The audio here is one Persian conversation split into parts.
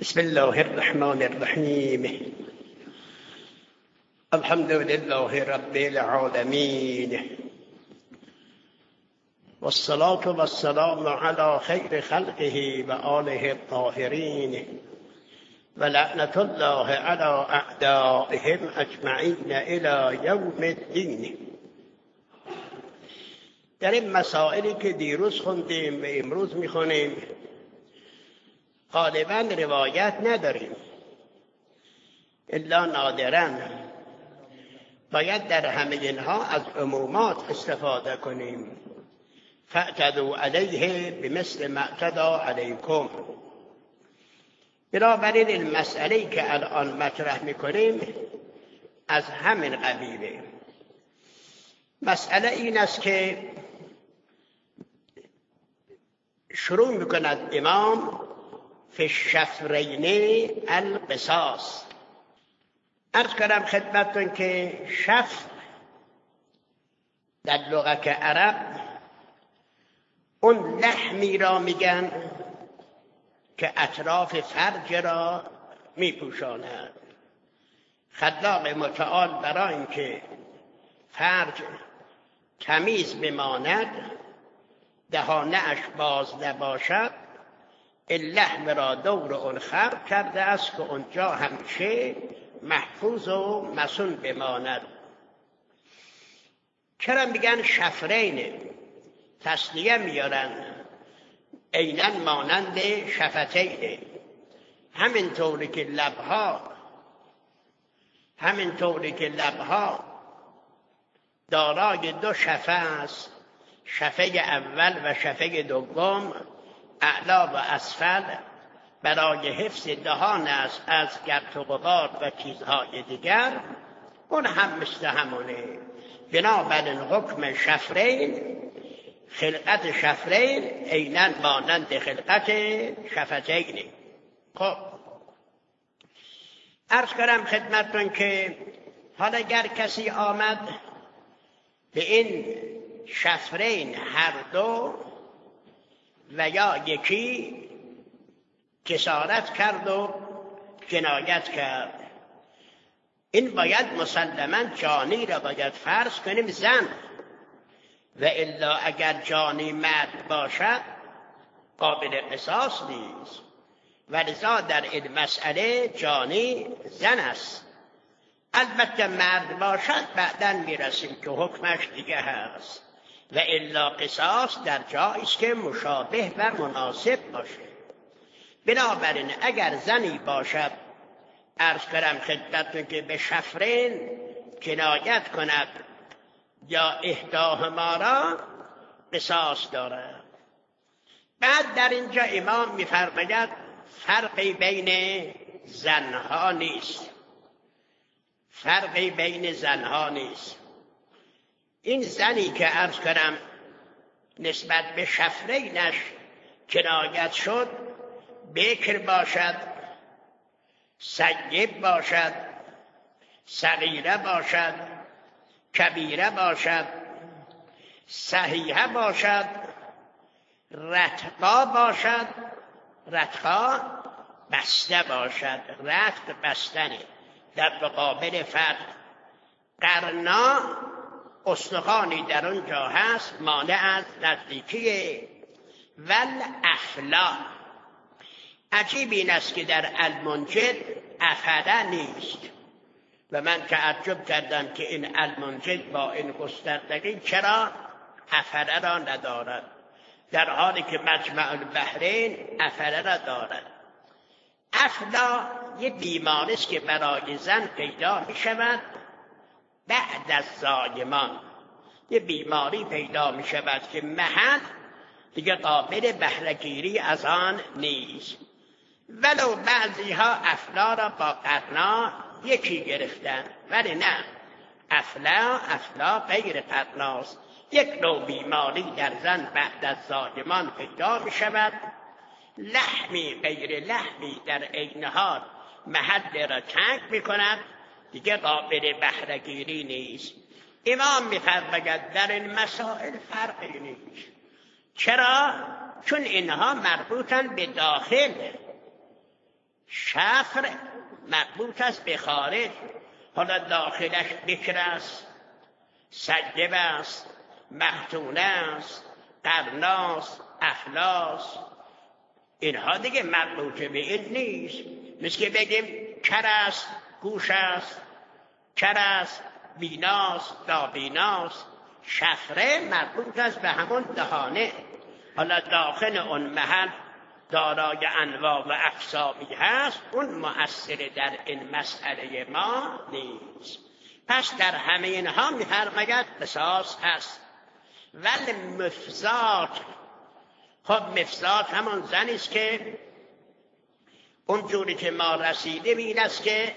بسم الله الرحمن الرحیم. الحمد لله رب العالمین والصلاة والسلام على خیر خلقه و آله الطاهرین و لعنة الله على اعدائهم اجمعین الی یوم الدین. در این مسائلی که دیروز خوندیم و امروز میخونیم غالباً روایت نداریم الا نادراً. باید در همه اینها از عمومات استفاده کنیم. فاعتدوا علیه بمثل ما اعتدی علیکم. بنابراین این مسئله‌ای که الان مطرح میکنیم از همین قبیله. مسئله این است که شروع میکند امام فی الشفرین القصاص. عرض کردم خدمتتون که شفر در لغت عرب اون لحمی را میگن که اطراف فرج را میپوشاند. خلاق متعال برای اینکه فرج تمیز بماند، دهانه‌اش باز نباشد، این لحم را دور اون خلق کرده است که اونجا همیشه محفوظ و مصون بماند. چرا میگن شفرین؟ تسلیه میارن، عیناً مانند شفتین. همینطوری که لبها دارای دو شفه است، شفه اول و شفه دوم اعلا و اسفل، برای حفظ دهان است از گرد و غبار و چیزهای دیگر. اون هم مثل همونه. بنابراین حکم شفرین، خلقت شفرین عیناً مانند خلقت شفتین. خب عرض کردم خدمتتون که حالا اگر کسی آمد به این شفرین هر دو و یا یکی کسارت کرد و جنایت کرد، این باید مسلماً جانی را باید فرض کنیم زن، و الا اگر جانی مرد باشد قابل قصاص نیست. ولذا در این مسئله جانی زن است. البته مرد باشد بعداً میرسیم که حکمش دیگه هست، و الا قصاص در جایی است که مشابه و مناسب باشه. بنابراین اگر زنی باشد، عرض کردم خدمتتون که به شفرین جنایت کند یا احداهما را قصاص دارد. بعد در اینجا امام می‌فرماید فرقی بین زنها نیست. این زنی که عرض کردم نسبت به شفرینش جنایت شد، بکر باشد، سیب باشد، صغیره باشد، کبیره باشد، صحیحه باشد، رتقا باشد، رتقا بسته باشد، رتق بستنه در مقابل فرد، قرنا استخوانی در اونجا هست مانع از نزدیکی، ول افلا. عجیب این است که در المنجد افلا نیست و من تعجب کردم که این المنجد با این گستردگی چرا افلا را ندارد، در حالی که مجمع البحرین افلا را دارد. افلا یه بیماری است که برای زن پیدا می شود بعد از زایمان. یه بیماری پیدا می شود که محل دیگه قابل بهره‌گیری از آن نیست. ولو بعضی ها افلا را با قرنا یکی گرفتن، ولی نه، افلا غیر قرناست. یک نوع بیماری در زن بعد از زایمان پیدا می شود، لحمی غیر لحمی در عین حال محل را تنگ می کند، دیگه قابل بهره‌گیری نیست. امام می‌فرماید در این مسائل فرقی نیست. چرا؟ چون اینها مربوطن به داخل. شفر مربوط است به خارج، حالا داخلش بکر است، سجب است، مختونه است، قرناست، افلاس، اینها دیگه مربوط به این نیست. مثل که بگیم کر است، گوش است، کر است، بیناست، نابیناست. شفره مربوط است به همون دهانه. حالا داخل اون محل دارای انواع و اقسامی هست، اون مؤثر در این مسئله ما نیست. پس در همه اینها می‌فرماید قصاص هست. ولی مفزات، خب مفزات همون زنی است که اون جوری که ما رسیدیم این است که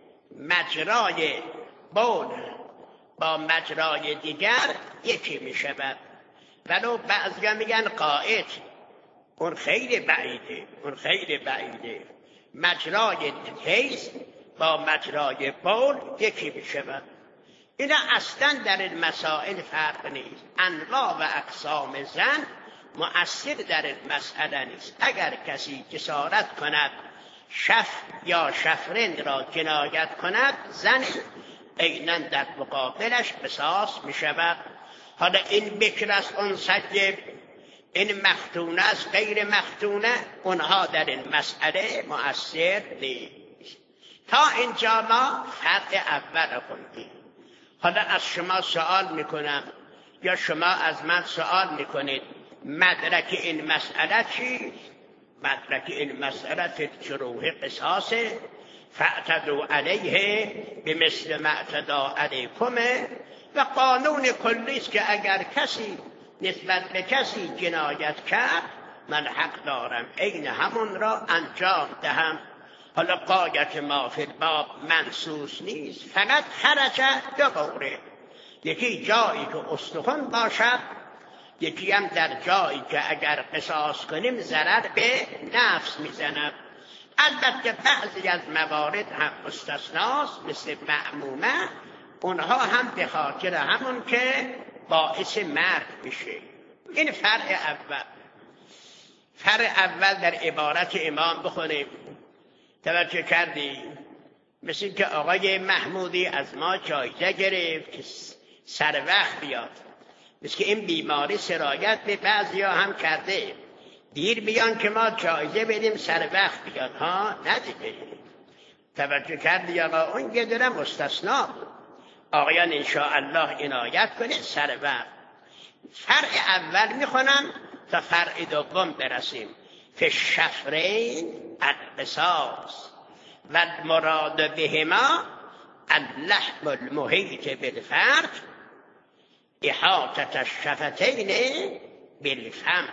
مجرای بول با مجرای دیگر یکی می شود. ولو بعضی میگن قائد، اون خیلی بعیده، اون خیلی بعیده. مجرای حیض با مجرای بول یکی می شود. اینا اصلا در این مسائل فرق نیست. انواع و اقسام زن مؤثر در این مسئله نیست. اگر کسی جسارت کند شف یا شفرین را جنایت کند، زن عیناً در مقابلش قصاص می شود. حالا این بکر است، اون سجب، این مختونه است، غیر مختونه، اونها در این مسئله مؤثر نیست. تا اینجا ما فرق اول خوندیم. حالا از شما سوال میکنم یا شما از من سوال میکنید مدرک این مسئله چیست؟ مدرک این مسئله فی الجروح قصاصه فاعتدوا علیه بمثل ما اعتدی علیکم. و قانون کلی است که اگر کسی نسبت به کسی جنایت کرد، من حق دارم عین همون را انجام دهم. حالا قایت ما فی الباب منصوص نیست، فقط خرج دو قوله. یکی جایی که استخوان باشد، یکی هم در جایی که اگر قصاص کنیم ضرر به نفس میزند. البته بعضی از موارد هم مستثناست، مثل معمومه، اونها هم به خاطر همون که باعث مرگ میشه. این فرع اول. فرع اول در عبارت امام بخونیم. توجه کردیم؟ مثل که آقای محمودی از ما جایزه گرفت که سر وقت بیاد. مثل که این بیماری سرایت به بعضی ها هم کرده، دیر بیان که ما جایزه بدیم سر وقت بیاد. ها ندیده. توجه کردی آقا؟ اون یه دونه مستثنا بود. آقایان انشاءالله عنایت کنید سر وقت. فرع اول میخونم تا فرع دوم برسیم. فی الشفرین القصاص و المراد بهما اللحم المحیط بالفرج احاطة الشفتین بالفم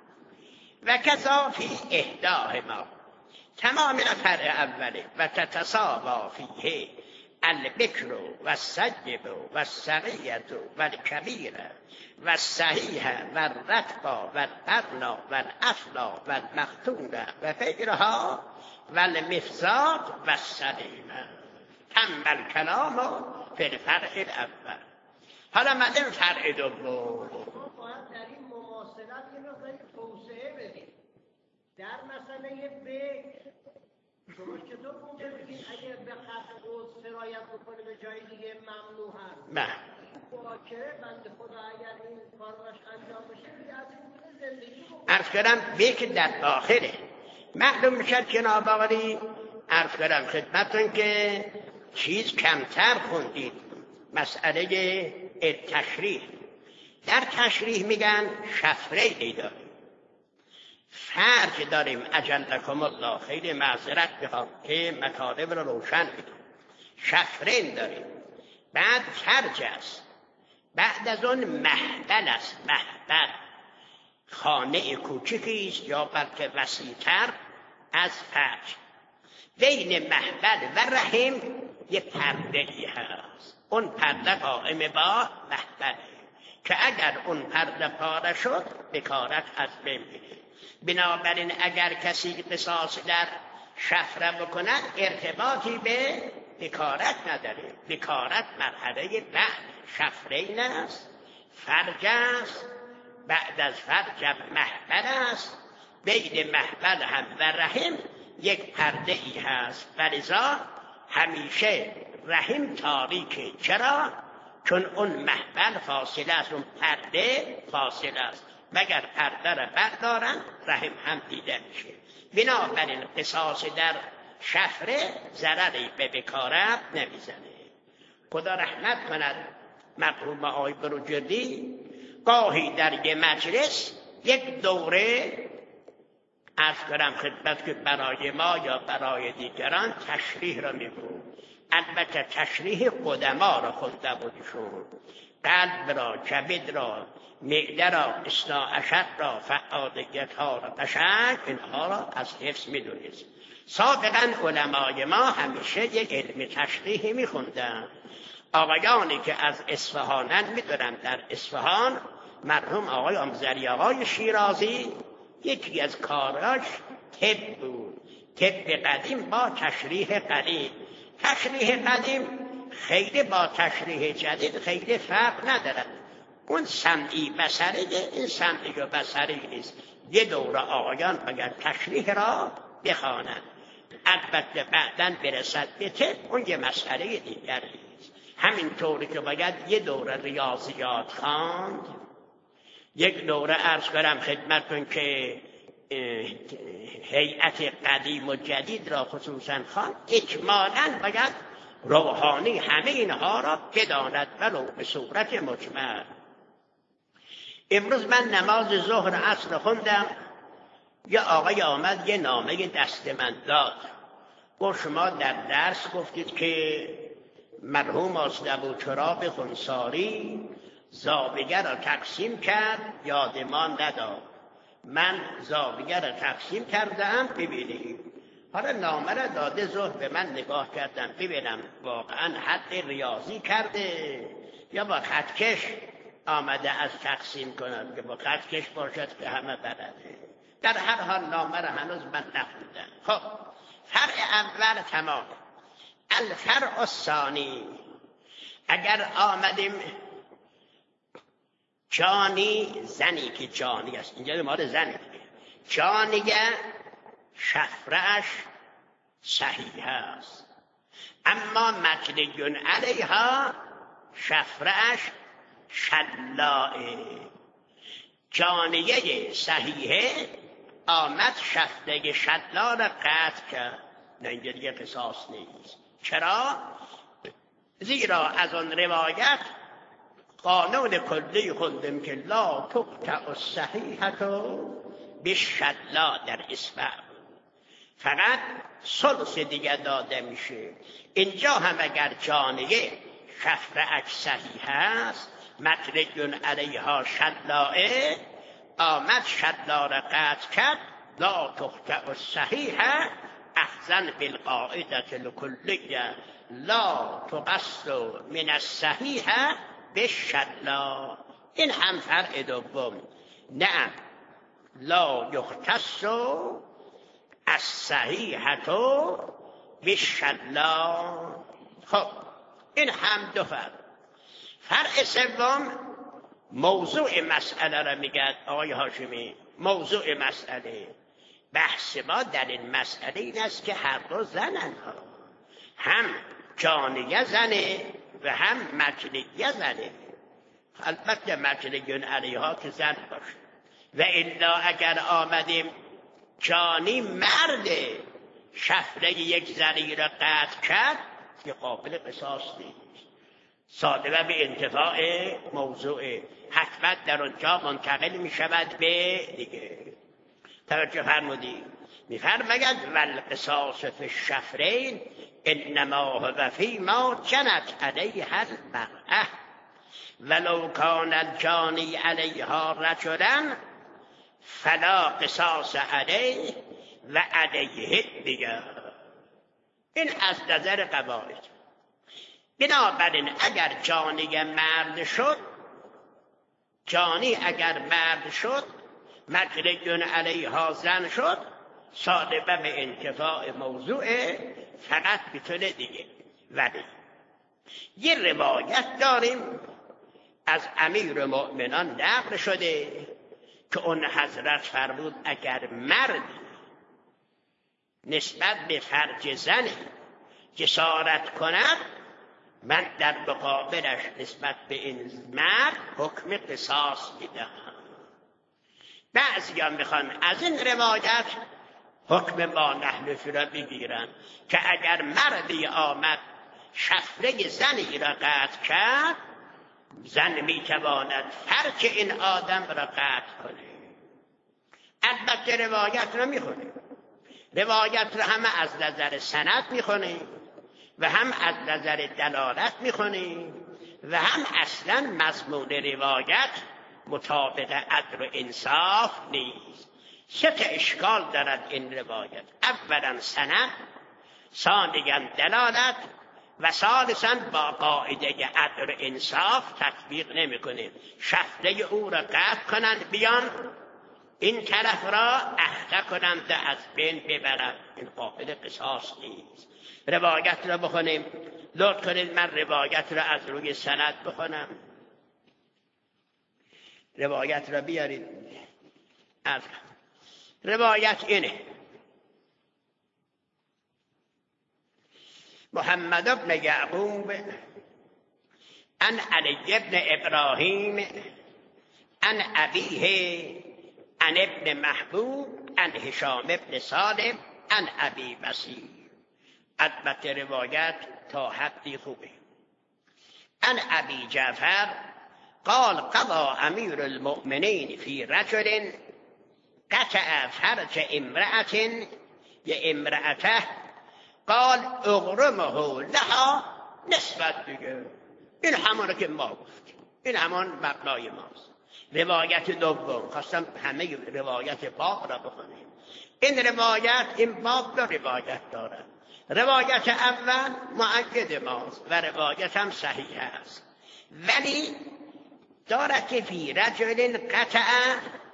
و کذا فی احداهما. تمام فرع اوله. و تتساوی فیه البکر و السجب و الصغیرة و الکبیرة و الصحیح و الرتق و القرن و الافلا و المختونة و غیرها و المفزات و السلیمة. تم الکلام فی الفرع الاول. حالا مدام فرع دوم باید در این مماثلت یه مقداری توسعه بدیم. در مسئله بکر شما چطور ممکن بگید اگر به خط قدس سرایت بکنه به جای دیگه ممنوع هست؟ نه. باکره بنده خدا اگر این کار راش انجام بشه دیگه از این زندگی بکنه. عرض کردم بکر در داخله. معلوم میشد جناب آقایی، عرض کردم خدمتون که چیز کمتر خوندید. مسئله تشریح. در تشریح میگن شفره داریم، فرج داریم. اجلکم الله، خیلی معذرت میخوام که مطالب رو روشن میکنم. شفرین داریم، بعد فرج است، بعد از اون محبل است. محبل خانه کوچکی است یا بلکه وسیع‌تر از فرج. بین محبل و رحم یه پرده‌ای هست. اون پرده قائم با محبل که اگر اون پرده پاره شد بکارت از بین میره. بنابراین اگر کسی قصاص در شفره بکند ارتباطی به بکارت نداره. بکارت مرحله بعد شفرین است، فرج است، بعد از فرج محبل است، بین محبل هم و رحم یک پرده ای هست و لذا همیشه رحم تاریکه. چرا؟ چون اون محبل فاصله است، اون پرده فاصله است. مگر پرده را بردارن رحم هم دیده میشه. بنابراین قصاص در شفره ضرری به بکارت نمیزنه. خدا رحمت کند مرحوم آقای بروجردی گاهی در یه مجلس یک دوره عرض کنم خدمت که برای ما یا برای دیگران تشریح را میگو. البته تشریح قدما را خونده بودشون، قلب را، کبد را، معده را، اثنا عشر را، فعادیت ها را، قشنگ اینها را از حفظ میدونید. سابقا علمای ما همیشه یک علم تشریحی میخوندن. آقایانی که از اصفهانن میدونم در اصفهان مرحوم آقای آموزری آقای شیرازی یکی از کاراش طب بود. طب قدیم با تشریح قدیم. تشریح قدیم خیلی با تشریح جدید خیلی فرق ندارد. اون سمعی بصری، این سمعی و بصری نیست. یه دوره آقایان باید تشریح را بخوانند. البته بعداً برسد به طب اون یه مسئله دیگر نیست. همینطوری که باید یه دوره ریاضیات خواند، یک دوره عرض کنم خدمتتون که هیئت قدیم و جدید را خصوصاً خواند، اجمالاً باید روحانی همه اینها را بداند ولو به صورت مجمل. امروز من نماز ظهر عصر خوندم، یه آقای آمد یه نامه دست من داد. گفت شما در درس گفتید که مرحوم ابوچراغ خنثاری زاویه را تقسیم کرد، یادمان نداد. من زاویه را تقسیم کردم، ببینید. حالا نامه را داده، ظهر به من نگاه کردم ببینم واقعا حد ریاضی کرده یا با خطکش آمده از تقسیم کند، که با خطکش باشد که همه بلده. در هر حال نامه را هنوز من نخوندم. خب فرع اول تمام. الفرع الثانی، اگر آمدیم جانی، زنی که جانی است، اینجا مال زنی، جانیه شفرش صحیح است، اما مجنی علیها شفرش شلائه. جانیه صحیحه آمد شفره شلا را قطع کرد، نه اینجا دیگه قصاص نیست. چرا؟ زیرا از آن روایت قانون کلی خوندم که لا تقطع الصحیحة بالشلا در اصبع، فقط ثلث دیگه داده میشه. اینجا هم اگر جانیه شفره‌اش صحیح است، مطرد علیها شلائه، آمد شلا را قطع کرد، لا تقطع الصحیحة اخذا بالقاعدة الکلیة لا تقص من الصحیحة بالشلا. این هم فرع دوم. نعم لا یختص الصحیحة بالشلا. خب این هم دو فرع. فرع سوم موضوع مسئله را میگه آقای هاشمی. موضوع مسئله، بحث ما در این مسئله این است که هر دو زنن ها، هم جانیه زنه و هم مجنیه زنه. البته مجنیون علیها که زن باشه، و الا اگر آمدیم جانی مرد شفره یک زنی را قطع کرد که قابل قصاص نیست. صادقه به انتفاع موضوع، حتما در اونجا منتقل می شود به دیگه. توجه فرمودید؟ می فرماید والقصاص فی الشفرین انما هو فی ما جنت علیها المرأة ولو کان الجانی علیها رجلا فلا قصاص علیه و علیه دیگر. این از نظر قواعد. بنابراین اگر جانی مرد شد، جانی اگر مرد شد، مجنی علیها زن شد، صادقه به انتفاع موضوع، فقط میتونه دیگه. ولی یه روایت داریم از امیر مؤمنان نقل شده که اون حضرت فرمود اگر مرد نسبت به فرج زن جسارت کند، من در مقابلش نسبت به این مرد حکم قصاص میدم. بعضی ها میخوان از این روایت حکم ما نحنفی را بگیرن که اگر مردی آمد شفره زنی را قطع کرد، زن میتواند فرج این آدم را قطع کنه. البته روایت را میخونه، روایت را هم از نظر سند میخونه و هم از نظر دلالت میخونه و هم اصلا مضمون روایت مطابق عدل و انصاف نیست. سه تا اشکال دارد این روایت: اولا سند، ثانیا دلالت و ثالثا با قاعده عدل و انصاف تطبیق نمیکنه. شفره او را قطع کنند، بیان این طرف را اخته کنند، از بین ببرند. این قابل قصاص نیست. روایت را بخونیم. لطف کنید من روایت را از روی سند بخونم. روایت را بیارید. از روایت اینه: محمد بن یعقوب عن علی بن ابراهیم عن ابیه عن ابن محبوب عن هشام بن سالم عن ابی بصیر. البته روایت تا حدی خوبه. عن ابی جعفر قال قضى امیر المؤمنین فی رجل قطع فرج امرأة امرأته قال اغرمه لها نسبت دیگه. این همونه که ما گفتیم، این همان مبنای ماست. روایت دوم، خواستم همه روایت باب را بخونیم. این روایت، این باب دو روایت دارد. روایت اول مؤکد ماست و روایت هم صحیح است، ولی دارد که فی رجل قطع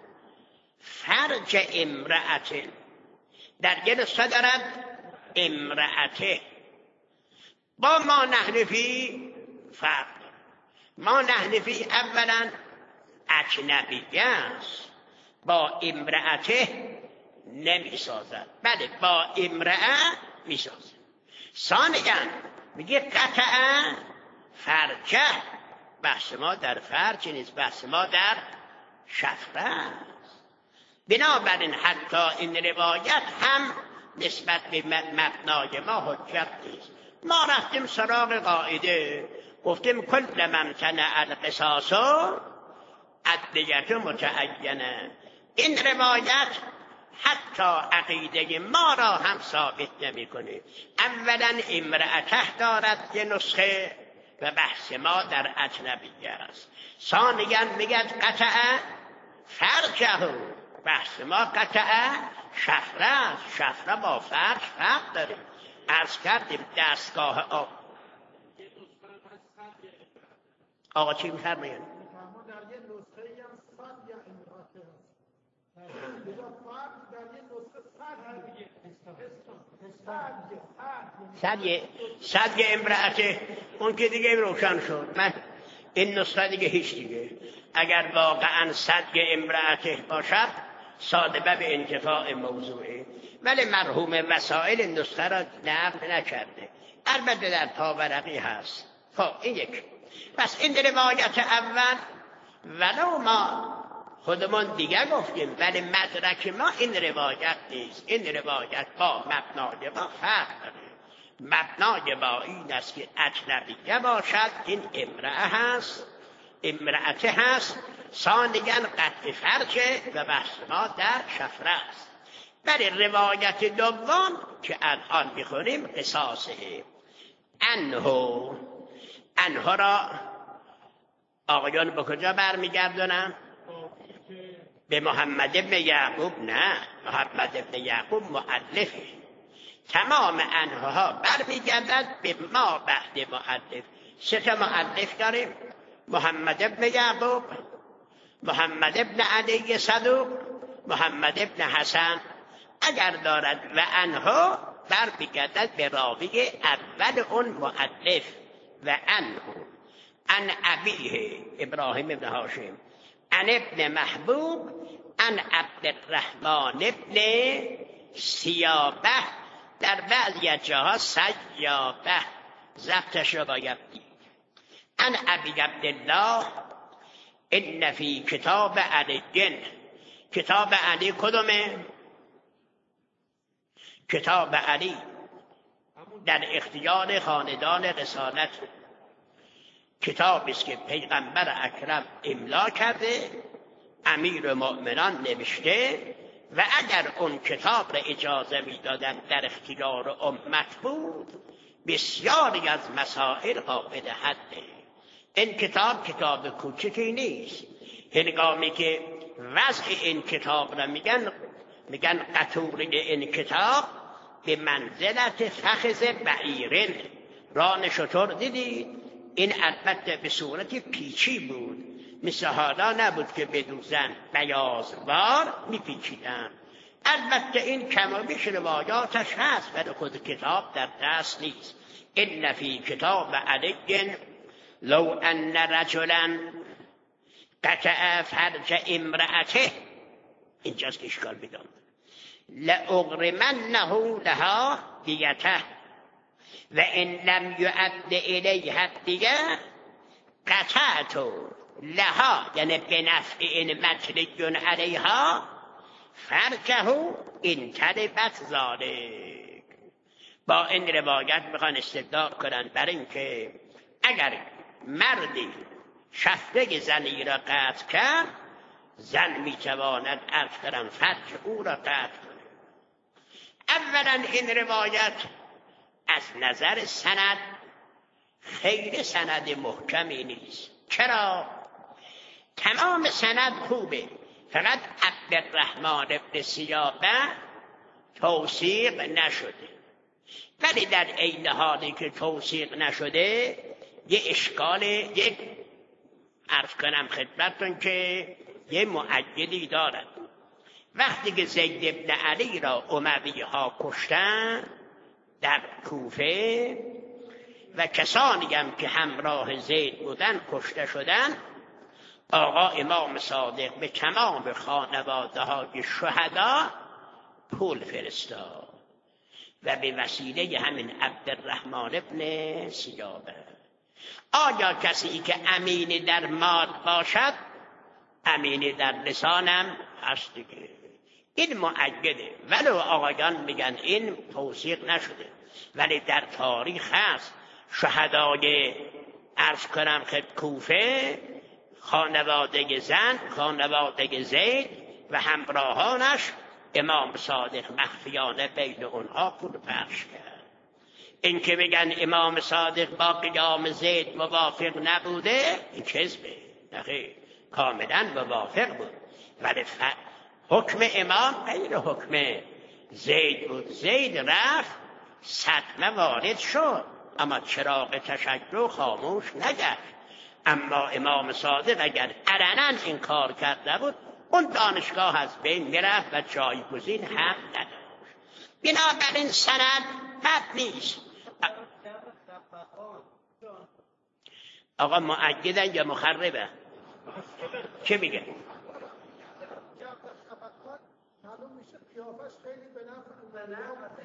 فرج امرأة، در یه نسخه دارد امرأته. با ما نحنفی فرق. ما نحنفی اولا اجنبی است، با امرأته نمی سازد، بله با امرأه می سازد. ثانیا میگه قطع فرجه. بحث ما در فرج نیست، بحث ما در شفره است. بنابراین حتی این روایت هم نسبت به مبنای ما حجت نیست. ما رفتیم سراغ قاعده، گفتیم کل من تنع القصاص عدلیت متعینه. این روایت حتی عقیده ما را هم ثابت نمی کنه. اولا امرأته دارد یه نسخه و بحث ما در اجنبی است. ثانیا میگد قطع فرجه، بحث ما قطع شفره است. شفره با فرج فرق داره. عرض کردیم دستگاه آقا چی میفرمایید؟ در یه نسخه هم صد یا امراته هست. بجا فرج در یه نسخه صد امرأته، اون که دیگه روشن شد. من این نسخه دیگه هیچ دیگه. اگر واقعا صد امرأته باشد صادبه به انتفاع موضوعه، ولی مرحوم وسائل نسخه را نقل نکرده. البته در پاورقی هست. خب این یک. پس این روایت اول ولو ما خودمون دیگه گفتیم، ولی مدرک ما این روایت نیست. این روایت با مبنای ما فرق داره. مبنای ما این است که اجنبیه باشد، این امرأه هست، امرأته هست. ثانیاً قطع فرجه و بحث ما در شفره است. ولی روایت دوم که الان میخونیم قصاصه. انه را آقایان به کجا برمیگردونم؟ به محمد ابن یعقوب. نه، محمد ابن یعقوب مؤلفه. تمام انها برمیگردد به ما بعد مؤلف. سه تا مؤلف داریم: محمد ابن یعقوب، محمد ابن علی صدوق، محمد ابن حسن. اگر دارد و انها برمیگردد به راوی اول اون مؤلف و ان ابیه ابراهیم ابن هاشم ان ابن محبوب ان عبد الرحمن ابن سیابه در بعضی از جاها سیابه ضبطش رو باید دید. ان ابی عبدالله ان فی کتاب علی، کتاب علی کدومه؟ کتاب علی در اختیار خاندان رسالت، کتابی است که پیغمبر اکرم املا کرده، امیر مؤمنان نوشته، و اگر اون کتاب را اجازه میدادن در اختیار امت بود، بسیاری از مسائل قابل حده. این کتاب کوچکی نیست. هنگامی که وضع این کتاب را میگن قطوری این کتاب به منزلت فخذ بعیرن، ران شتر دیدید؟ این البته به صورت پیچی بود، مثل حالا نبود که بدوزن بیازوار میپیچیدن. البته این کم و بیش روایاتش هست ولی خود کتاب در دست نیست. ان فی کتاب علی لو ان رجلا قطع فرج امرأته، اینجاست که اشکال بدم، لأغرمنه لها دیته و ان لم یعد الیها دیه قطعت لها، یعنی به نفع این مطلق علیها فرجه این طلبت ذالک. با این روایت میخوان استدلال کنن بر این که اگر مردی شفره زنی را قطع کرد، زن میتواند عرض کنن فرج او را قطع کنه. اولا این روایت از نظر سند خیلی سند محکمی نیست. چرا؟ تمام سند خوبه، فقط عبدالرحمن ابن سیابه توثیق نشده. ولی در عین حالی که توثیق نشده یه اشکال، یک عرض کنم خدمتتون که یه مؤیدی دارد. وقتی که زید ابن علی را اموی ها کشتن در کوفه و کسانی هم که همراه زید بودن کشته شدن، آقا امام صادق به تمام خانواده های شهدا پول فرستاد و به وسیله همین عبدالرحمن ابن سیابه. آیا کسی که امینی در مال باشد امینی در لسانم هست دیگه، این مؤیده. ولو آقایان میگن این توثیق نشده، ولی در تاریخ هست شهدای عرض کنم خد کوفه، خانواده زن، خانواده زید و همراهانش، امام صادق مخفیانه بین اونها پول پخش کرد. این که میگن امام صادق با قیام زید موافق نبوده، این کذبه. نخیر، کاملا موافق بود، ولی حکم امام غیر حکم زید بود. زید رفت، صدمه وارد شد، اما چراغ تشیع خاموش نگشت. اما امام صادق اگر علنا این کار کرده بود، اون دانشگاه از بین میرفت و جایگزین هم نداشت. بنابراین سند بد نیست. آقا مؤیدن یا مخربه؟ چه میگه؟ معلوم میشه قیافش خیلی به نفع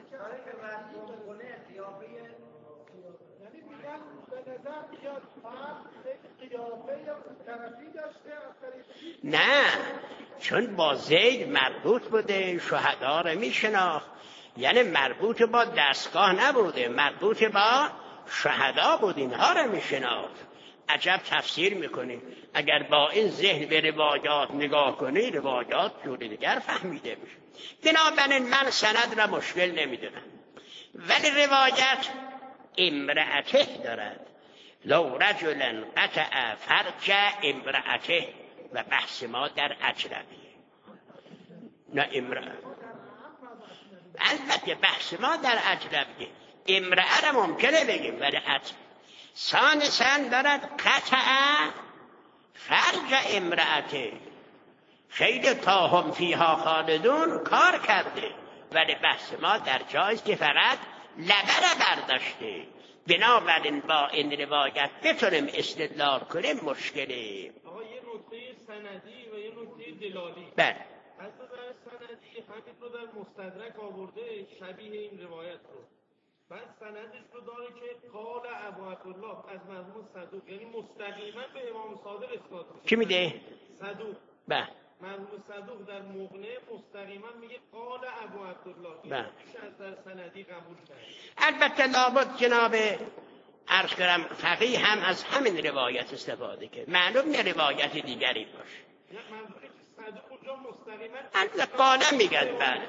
یعنی میگن به نظر بیاد خیلی قیافه یا طرفی داشته. نه، چون با زید مربوط بوده، شهدا رو میشناخت، یعنی مربوط با دستگاه نبوده، مربوط با شهدا بود، اینها رو میشناخت. عجب تفسیر میکنی. اگر با این ذهن به روایات نگاه کنی، روایات جور دیگر فهمیده میشه. بنابراین من سند را مشکل نمیدونم، ولی روایت امرأته دارد. لو رجلا قطع فرج امرأته، و بحث ما در اجنبیه نه امرأه. البته بحث ما در اجنبیه، امرأه را ممکنه بگیم ولی ثانیاً دارد قطع فرج امرأته. خیلی تا هم فیها خالدون کار کرده، ولی بحث ما در جایست که فقط لبه را برداشته. بنابراین با این روایت بتونیم استدلال کنیم مشکلی. آقا یه نکته سندی و یه نکته دلالی. بله. از نظر سندی همین رو در مستدرک آورده شبیه این روایت رو. بعد سندش رو داره که قال ابو عبدالله از مرحوم صدوق، یعنی مستقیما به امام صادق اسناد میشه. کی میده؟ صدوق. بله. مرحوم صدوق در مغنی مستقیما میگه قال ابو عبدالله. بله. میشه از در سندی قبول کرد. البته لابد جناب عرض کنم فقیه هم از همین روایت استفاده کرد. معلوم نه روایت دیگری باشه. نه منظوری که صدوق اونجا مستقیما البته قالا میگن. بله.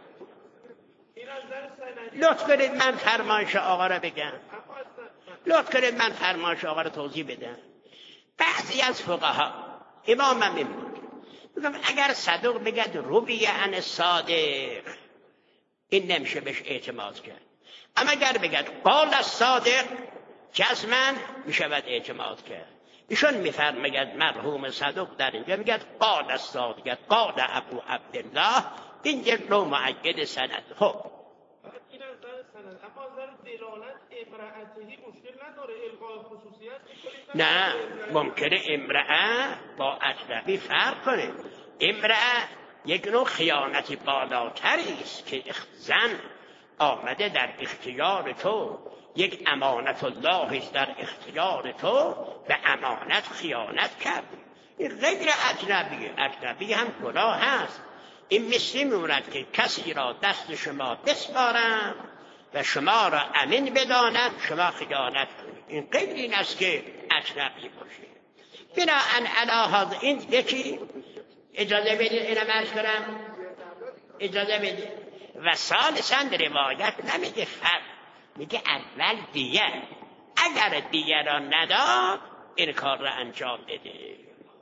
لطف کنید من فرمایش آقا را بگم. لطف کنید من فرمایش آقا را توضیح بدم. بعضی از فقها امام هم میگم اگر صدوق بگد رویه عن صادق این نمیشه بهش اعتماد کرد، اما اگر بگد قال الصادق جزمن میشود اعتماد کرد. ایشون میفرماید مرحوم صدوق در اینجا میگد قال الصادق قال ابو عبدالله، این یک نوع مؤکد سند. خب این از نظر سند، اما از نظر دلالت امرأتهی مشکل نداره، الغای خصوصیت میکنید؟ نه، ممکنه امرأه با اجنبی فرق کنه. امرأه یک نوع خیانتی بالاتری است که زن آمده در اختیار تو، یک امانت الله است در اختیار تو، به امانت خیانت کرد. این غیر اجنبیه. اجنبی هم گناه هست. این مثل میموند که کسی را دست شما بسپارم و شما را امین بداند شما خیانت کنید. این غیر این است که اجنبی باشه. بناهن علی این یکی اجازه بدید اینم عرض کنم، اجازه بدید. و ثالثاً روایت نمیگه فرق، میگه اول دیه، اگر دیه را نداد این کار را انجام بده.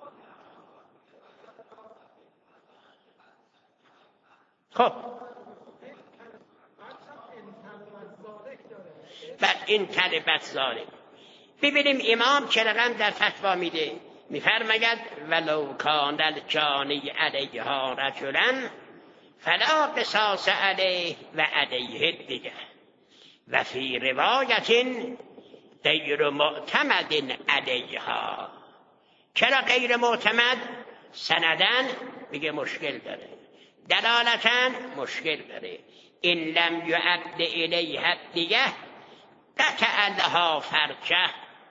خب بعد این کلمت ظالم ببینیم امام چه رقم در فتوا میده. میفرماید ولو کان الجانی علیها رجلا فلا قصاص علیه و علیه دیگه و فی روایت غیر معتمد علیها. چرا غیر معتمد؟ سندن میگه مشکل داره، دلالتاً مشکل داره. این لم یعد الیه دیگه قطع لها فرجه،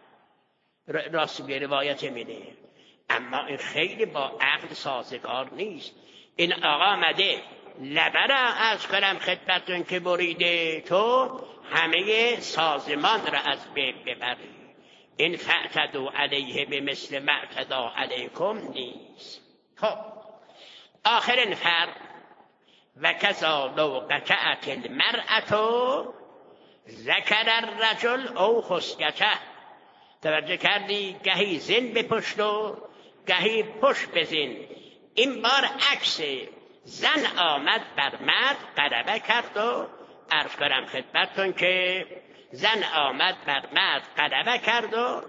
راست به روایت میده، اما این خیلی با عقل سازگار نیست. این آقا مده لبرا از کنم خدمتون که بریده تو همه سازمان را از بین ببری. این فاعتدوا علیه به مثل ما اعتدا علیکم نیست. خب آخرین فرق و کذا لو قطعت المرأة ذکر الرجل او خصیته. توجه کردی؟ گهی زن بپشت و گهی پشت بزن. این بار عکس، زن آمد بر مرد غلبه کرد و عرض کنم خدمتتون که زن آمد بر مرد غلبه کرد و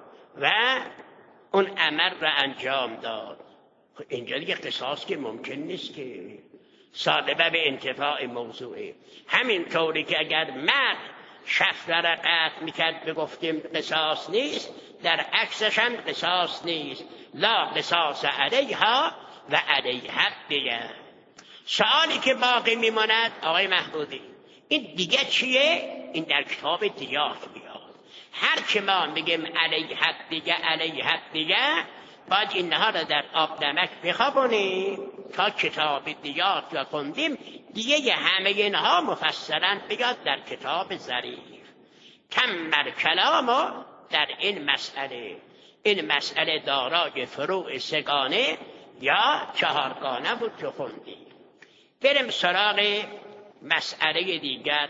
اون عمل را انجام داد. اینجا دیگه قصاص که ممکن نیست که صادبه به انتفاع موضوعه. همین طوری که اگر مرد شفره را قطع میکرد بگفتیم قصاص نیست، در عکسش هم قصاص نیست. لا قصاص علیها و علیها دیگه. سوالی که باقی میماند آقای محمودی، این دیگه چیه؟ این در کتاب دیات میاد. هر که ما میگیم علیها دیگه علیها دیگه باید اینها را در آب نمک بخوابونیم تا کتاب دیات را خوندیم دیگه همه اینها مفصلا بیاد در کتاب ظریف. تمر کلامو در این مسئله. این مسئله دارای فروع سگانه یا چهارگانه بود که خوندیم. بریم سراغ مسئله دیگر.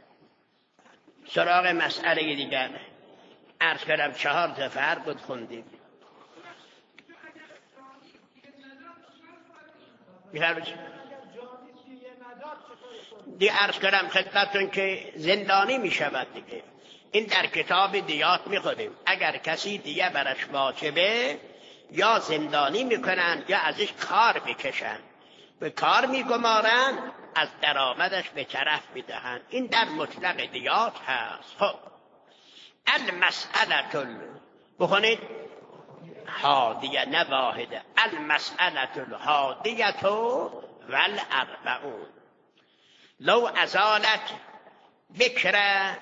عرض کردم 4 دفعه بود خوندیم. دیگه عرض کردم خدمتتون که زندانی می شود دیگه. این در کتاب دیات می خونیم. اگر کسی دیگه برش واجبه یا زندانی می کنن یا ازش کار بکشن، به کار می گمارن، از درآمدش به طرف می دهن. این در مطلق دیات هست. خب المسئله بخونید حادیه نه واحده. المسئله الحادیه والاربعون. لو ازالت بکر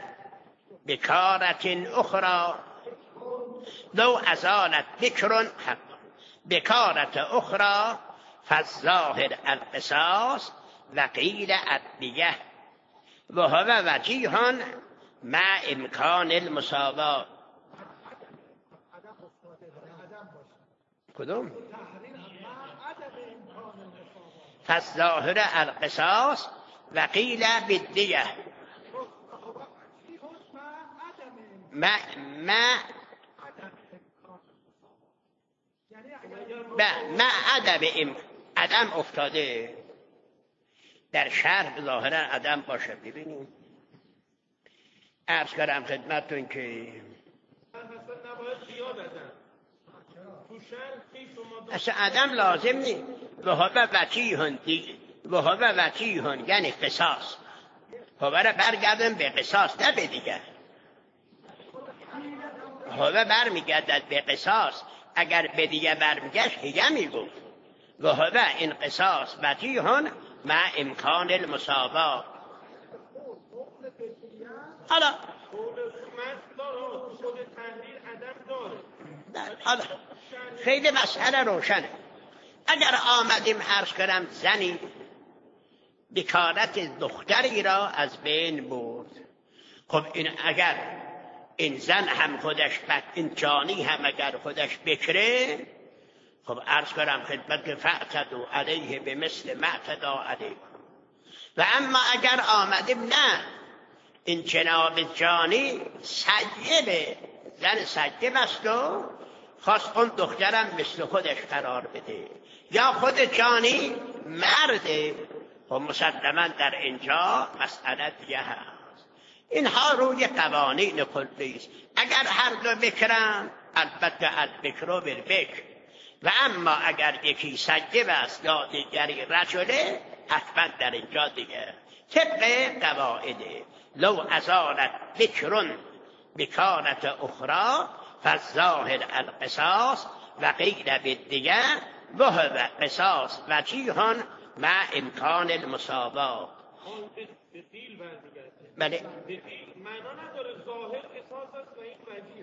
بکارت اخرى لو ازالت بکر بکارت اخرى فالظاهر القصاص و قیل الدیه و هو وجیه مع امکان المساوات. کدوم؟ فالظاهر القصاص و قیل بالدیه مع عدم افتاده در شرح ظاهرا عدم باشه. ببینیم عرض کردم خدمتتون که اصلا عدم لازم نیست. وهو وجیه یعنی قصاص. هو را برگردن به قصاص نه به دیگر. هو برمیگردد به قصاص. اگر به دیگه برمیگشت هیگه میگفت وهو این قصاص وجیه مع امکان المساوات. حالا خیلی مسئله روشنه. اگر آمدیم عرض کنم زنی بکارت دختری را از بین برد، خب این اگر این زن هم خودش این جانی هم اگر خودش بکره، خب عرض کنم خدمت که فاعتدوا علیه به مثل ما اعتدی علیکم. و اما اگر آمدیم نه این جناب جانی سیبه، زن سیب است و خواست اون دخترم مثل خودش قرار بده، یا خود جانی مرده، و مسلما در اینجا مسئله دیگه هست. اینها روی قوانین کلی است. اگر هر دو بکرن البته البکر بالبکر، و اما اگر یکی سیب است یا دیگری رجله حتما در اینجا دیگه طبق قواعده لو ازالت بکر بکارت اخرى فالظاهر القصاص و قیل بالدیه و هو قصاص وجیه مع امکان المساوات. بله معنا نداره ظاهر قصاص است و این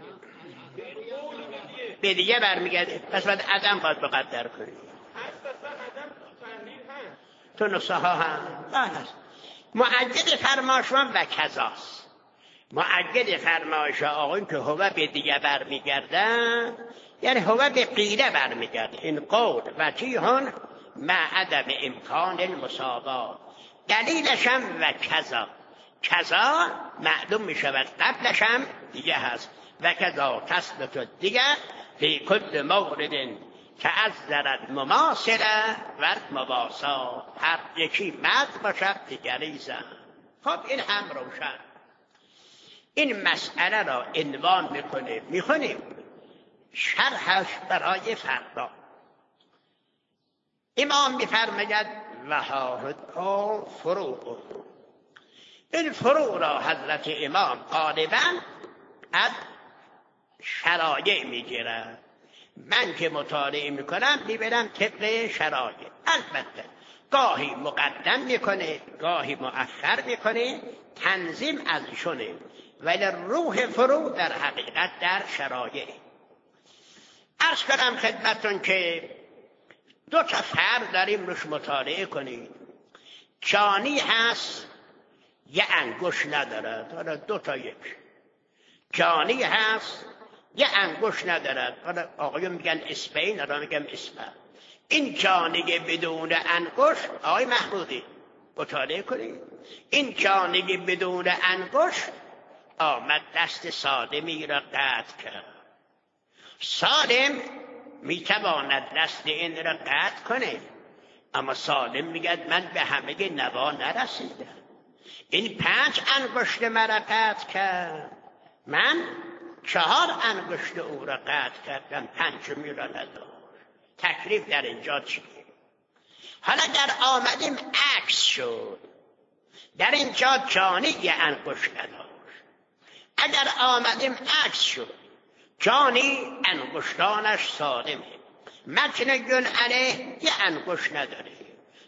وجیه به دیگه برمیگرده. پس باید عدم باید بقدر کنی. اصلا عدم تحلیل هست تو نسخه ها هم هست. معجد فرمایشان و کذاست. معجد فرمایش آقایون که هو به دیگه برمیگردن یعنی هو به قیله برمیگرده. این قول وجیه مع عدم امکان المساوات. دلیلش هم و کذا معلوم می شود قبلش هم دیگه هست. و کذا تثبت دیگه فی کل مورد که از ذرد مماثله و مباسا. هر یکی مد باشد دیگری زن. خب این هم روشن. این مسئله را عنوان میکنیم شرحش برای فردا. امام میفرماید وهاهد فروع. این فروع را حضرت امام غالبا از شرایع میگیرد. من که مطالعه میکنم میبرم طبق شرایع. البته گاهی مقدم میکنه گاهی مؤخر میکنه، تنظیم ازشونه، ولی روح فروع در حقیقت در شرایع. عرض کنم خدمتون که دو تا فرد داریم روش مطالعه کنید. جانی هست یه انگوش ندارد، حالا دو تا یک. جانی هست یه انگوش ندارد، حالا آقایون میگن اسپین، حالا میگم اسپین. این جانی بدون انگوش، آقای محمودی مطالعه کنید، این جانی بدون انگوش آمد دست سالمی را قطع کرد. سالم میتواند دست این را قطع کنه، اما سالم میگه من به همه نوا نرسیدم. این 5 انگشت مرا قطع کرد، من 4 انگشت او را قطع کردم، 5می را نداشت. تکلیف در اینجا چیه؟ حالا اگر آمدیم عکس شد، در اینجا جانی یه انگشت نداشت. اگر آمدیم عکس شد، جانی انگشتانش سالمه، مجنون علیه یه انگشت نداره.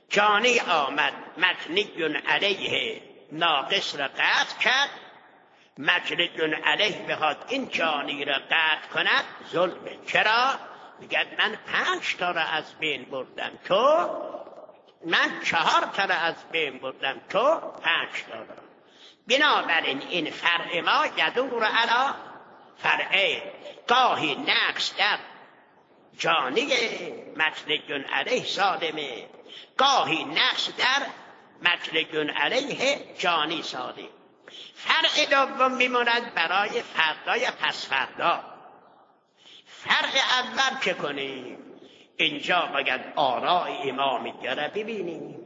جانی آمد مجنی علیه ناقص را قطع کرد. مجنی علیه بخواد این جانی را قطع کند ظلمه. چرا؟ میگه من 5 تا را از بین بردم، تو من 4 تا را از بین بردم، تو 5 تا را. بنابراین این فرع ما یدور علی فرعین، گاهی نقص در جانی مجنی علیه صادمه، گاهی نقص در مجنی علیه جانی صادم. فرع دوم میموند برای فردا یا پس فردا. فرق اول چه کنیم؟ اینجا باید آراء امام دیگه ببینیم،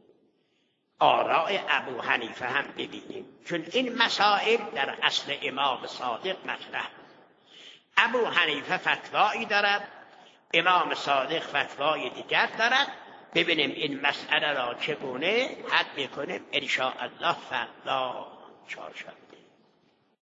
آراء ابو حنیفه هم ببینیم، چون این مسائل در اصل امام صادق مطرح. ابو حنیفه فتوایی دارد، امام صادق فتوای دیگر دارد. ببینیم این مسئله را چگونه حل میکنیم ان شاء الله فردا چهارشنبه.